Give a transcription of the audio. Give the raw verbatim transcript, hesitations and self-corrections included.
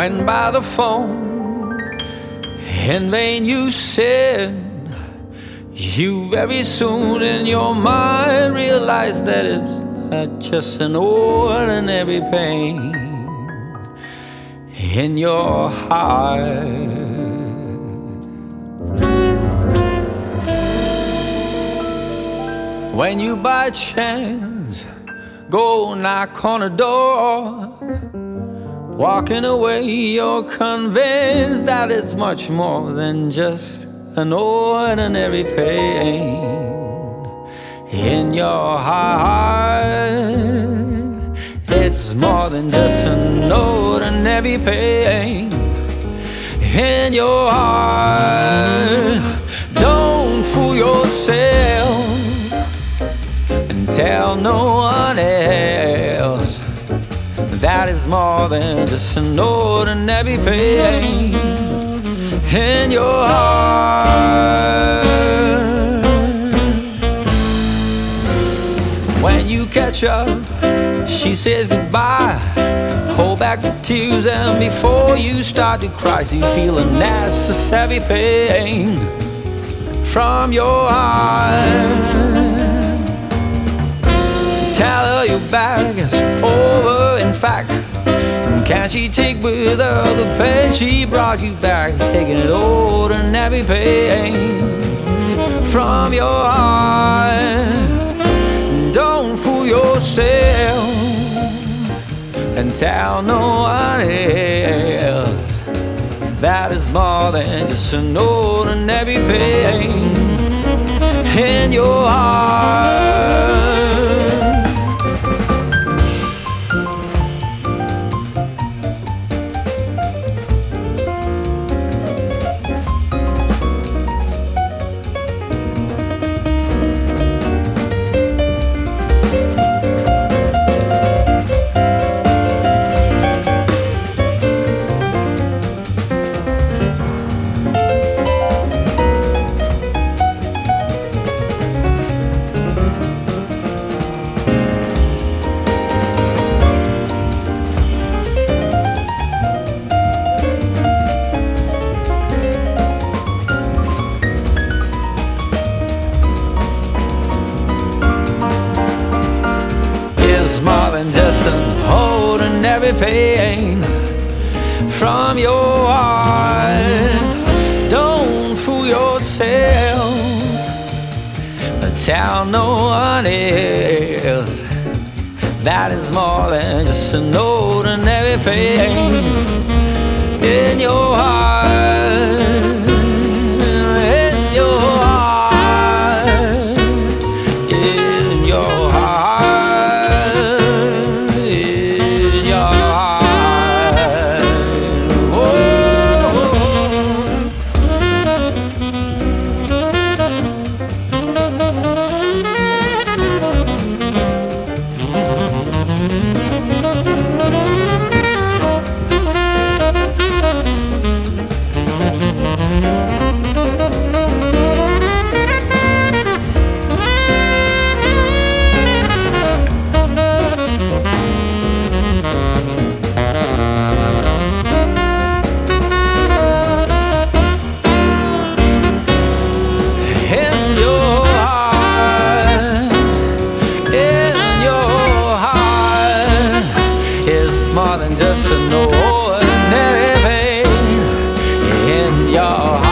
talking by the phone. In vain you said you very soon in your mind realized that it's not just an ordinary pain in your heart. When you by chance go knock on a door, walking away you're convinced that it's much more than just an ordinary pain in your heart. It's more than just an ordinary pain in your heart. Don't fool yourself and tell no one else that is more than just an ordinary pain in your heart. When you catch up, she says goodbye. Hold back the tears, and before you start to cry, so you feel a necessary pain from your heart. Tell her your bag is over, in fact. Can she take with her the pain she brought you back? Taking an ordinary pain from your heart. Don't fool yourself and tell no one else that is more than just an ordinary pain in your heart. More than just an ordinary pain from your heart. Don't fool yourself, but tell no one else that is more than just an ordinary pain in your heart. In your heart. In your heart. More than just an ordinary pain in your heart.